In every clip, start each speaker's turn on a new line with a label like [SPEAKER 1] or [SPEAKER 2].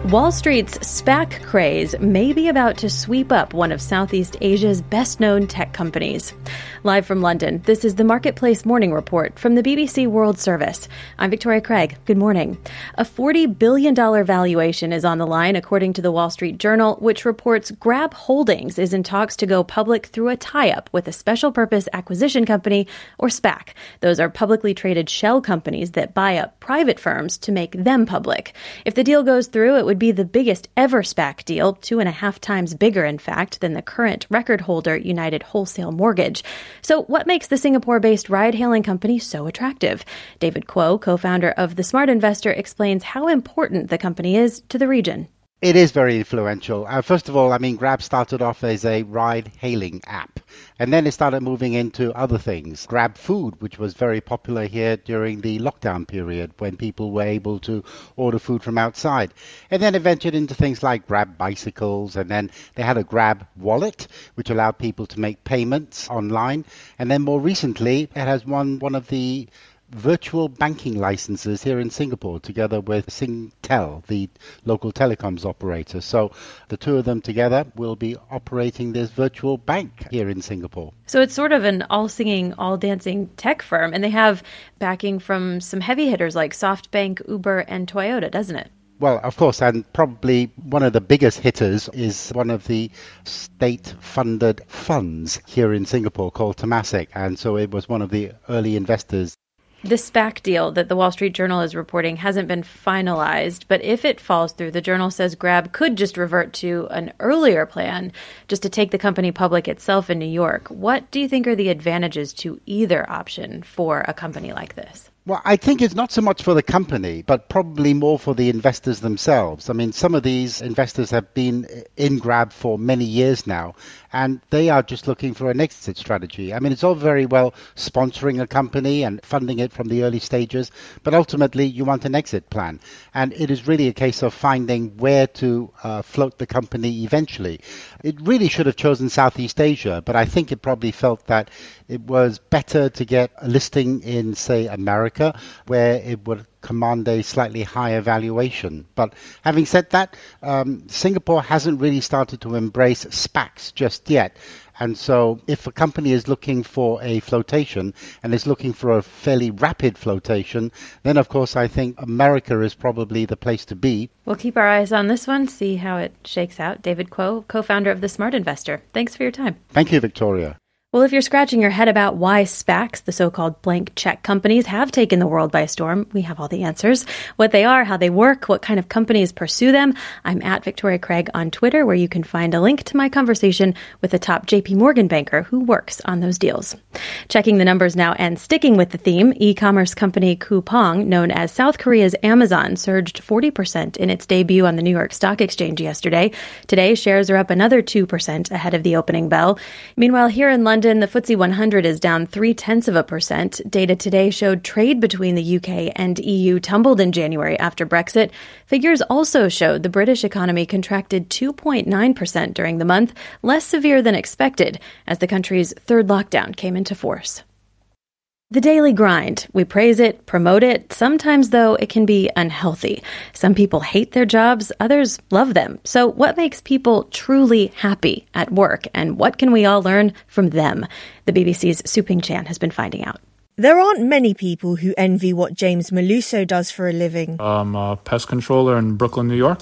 [SPEAKER 1] Wall Street's SPAC craze may be about to sweep up one of Southeast Asia's best-known tech companies. Live from London, this is the Marketplace Morning Report from the BBC World Service. I'm Victoria Craig. Good morning. A $40 billion valuation is on the line, according to the Wall Street Journal, which reports Grab Holdings is in talks to go public through a tie-up with a special purpose acquisition company, or SPAC. Those are publicly traded shell companies that buy up private firms to make them public. If the deal goes through, it would be the biggest ever SPAC deal, 2.5 times bigger, in fact, than the current record holder, United Wholesale Mortgage. So what makes the Singapore-based ride-hailing company so attractive? David Kuo, co-founder of The Smart Investor, explains how important the company is to the region.
[SPEAKER 2] It is very influential. First of all, Grab started off as a ride-hailing app, and then it started moving into other things. Grab Food, which was very popular here during the lockdown period when people were able to order food from outside. And then it ventured into things like Grab Bicycles, and then they had a Grab Wallet, which allowed people to make payments online. And then more recently, it has won one of the virtual banking licenses here in Singapore, together with Singtel, the local telecoms operator. So the two of them together will be operating this virtual bank here in Singapore.
[SPEAKER 1] So it's sort of an all-singing, all-dancing tech firm, and they have backing from some heavy hitters like SoftBank, Uber, and Toyota, doesn't it?
[SPEAKER 2] Well, of course, and probably one of the biggest hitters is one of the state-funded funds here in Singapore called Temasek, and so it was one of the early investors.
[SPEAKER 1] The SPAC deal that the Wall Street Journal is reporting hasn't been finalized, but if it falls through, the Journal says Grab could just revert to an earlier plan just to take the company public itself in New York. What do you think are the advantages to either option for a company like this?
[SPEAKER 2] Well, I think it's not so much for the company, but probably more for the investors themselves. Some of these investors have been in Grab for many years now, and they are just looking for an exit strategy. It's all very well sponsoring a company and funding it from the early stages, but ultimately you want an exit plan. And it is really a case of finding where to float the company eventually. It really should have chosen Southeast Asia, but I think it probably felt that it was better to get a listing in, say, America, where it would command a slightly higher valuation. But having said that, Singapore hasn't really started to embrace SPACs just yet. And so if a company is looking for a flotation and is looking for a fairly rapid flotation, then of course I think America is probably the place to be.
[SPEAKER 1] We'll keep our eyes on this one, see how it shakes out. David Kuo, co-founder of The Smart Investor. Thanks for your time.
[SPEAKER 2] Thank you, Victoria.
[SPEAKER 1] Well, if you're scratching your head about why SPACs, the so-called blank check companies, have taken the world by storm, we have all the answers. What they are, how they work, what kind of companies pursue them. I'm at Victoria Craig on Twitter, where you can find a link to my conversation with a top JP Morgan banker who works on those deals. Checking the numbers now and sticking with the theme, e-commerce company Coupang, known as South Korea's Amazon, surged 40% in its debut on the New York Stock Exchange yesterday. Today, shares are up another 2% ahead of the opening bell. Meanwhile, here in London, the FTSE 100 is down 0.3%. Data today showed trade between the UK and EU tumbled in January after Brexit. Figures also showed the British economy contracted 2.9% during the month, less severe than expected, as the country's third lockdown came into force. The daily grind. We praise it, promote it. Sometimes, though, it can be unhealthy. Some people hate their jobs, others love them. So what makes people truly happy at work, and what can we all learn from them? The BBC's Suping Chan has been finding out.
[SPEAKER 3] There aren't many people who envy what James Maluso does for a living.
[SPEAKER 4] I'm a pest controller in Brooklyn, New York.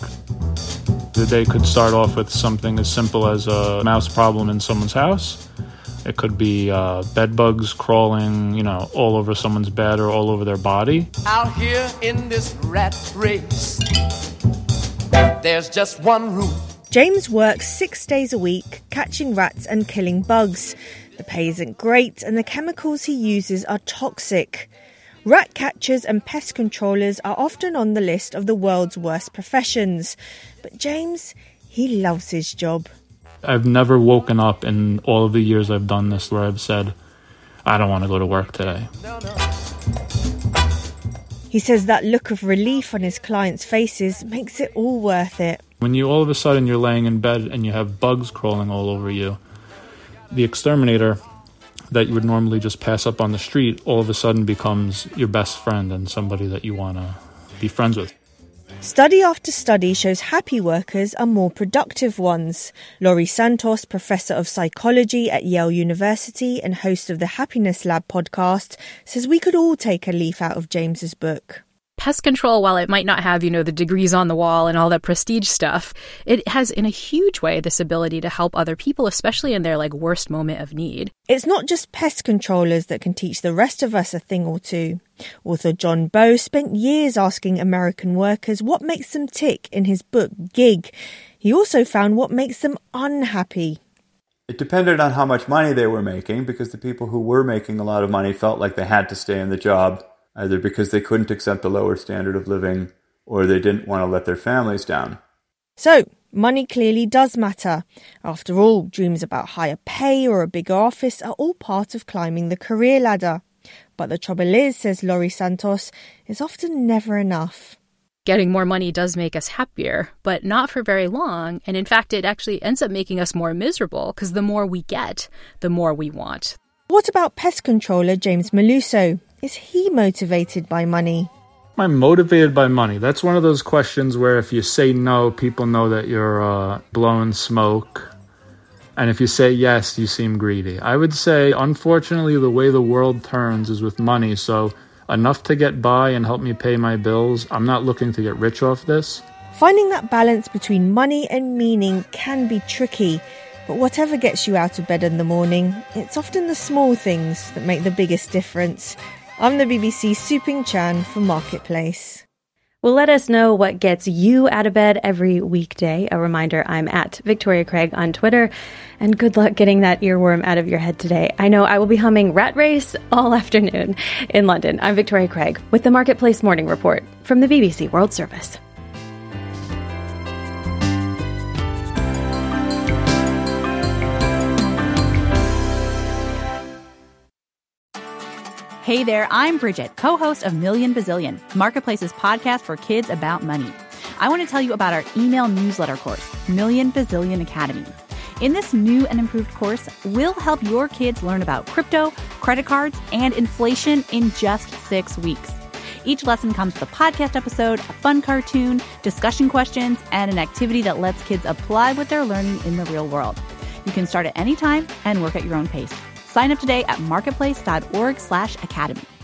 [SPEAKER 4] The day could start off with something as simple as a mouse problem in someone's house. It could be bed bugs crawling, all over someone's bed or all over their body.
[SPEAKER 5] Out here in this rat race, there's just one rule.
[SPEAKER 3] James works 6 days a week, catching rats and killing bugs. The pay isn't great and the chemicals he uses are toxic. Rat catchers and pest controllers are often on the list of the world's worst professions. But James, he loves his job.
[SPEAKER 4] I've never woken up in all of the years I've done this where I've said, I don't want to go to work today.
[SPEAKER 3] He says that look of relief on his clients' faces makes it all worth it.
[SPEAKER 4] When you all of a sudden you're laying in bed and you have bugs crawling all over you, the exterminator that you would normally just pass up on the street all of a sudden becomes your best friend and somebody that you want to be friends with.
[SPEAKER 3] Study after study shows happy workers are more productive ones. Laurie Santos, Professor of Psychology at Yale University and host of the Happiness Lab podcast, says we could all take a leaf out of James's book.
[SPEAKER 6] Pest control, while it might not have, the degrees on the wall and all that prestige stuff, it has in a huge way this ability to help other people, especially in their worst moment of need.
[SPEAKER 3] It's not just pest controllers that can teach the rest of us a thing or two. Author John Bowe spent years asking American workers what makes them tick in his book, Gig. He also found what makes them unhappy.
[SPEAKER 7] It depended on how much money they were making, because the people who were making a lot of money felt like they had to stay in the job, either because they couldn't accept a lower standard of living or they didn't want to let their families down.
[SPEAKER 3] So, money clearly does matter. After all, dreams about higher pay or a bigger office are all part of climbing the career ladder. But the trouble is, says Laurie Santos, is often never enough.
[SPEAKER 6] Getting more money does make us happier, but not for very long. And in fact, it actually ends up making us more miserable because the more we get, the more we want.
[SPEAKER 3] What about pest controller James Maluso? Is he motivated by money?
[SPEAKER 4] Am I motivated by money? That's one of those questions where if you say no, people know that you're blowing smoke. And if you say yes, you seem greedy. I would say, unfortunately, the way the world turns is with money. So enough to get by and help me pay my bills. I'm not looking to get rich off this.
[SPEAKER 3] Finding that balance between money and meaning can be tricky. But whatever gets you out of bed in the morning, it's often the small things that make the biggest difference. I'm the BBC's Su-Ping Chan for Marketplace.
[SPEAKER 1] Well, let us know what gets you out of bed every weekday. A reminder, I'm at Victoria Craig on Twitter. And good luck getting that earworm out of your head today. I know I will be humming Rat Race all afternoon in London. I'm Victoria Craig with the Marketplace Morning Report from the BBC World Service.
[SPEAKER 8] Hey there, I'm Bridget, co-host of Million Bazillion, Marketplace's podcast for kids about money. I want to tell you about our email newsletter course, Million Bazillion Academy. In this new and improved course, we'll help your kids learn about crypto, credit cards, and inflation in just 6 weeks. Each lesson comes with a podcast episode, a fun cartoon, discussion questions, and an activity that lets kids apply what they're learning in the real world. You can start at any time and work at your own pace. Sign up today at marketplace.org/academy.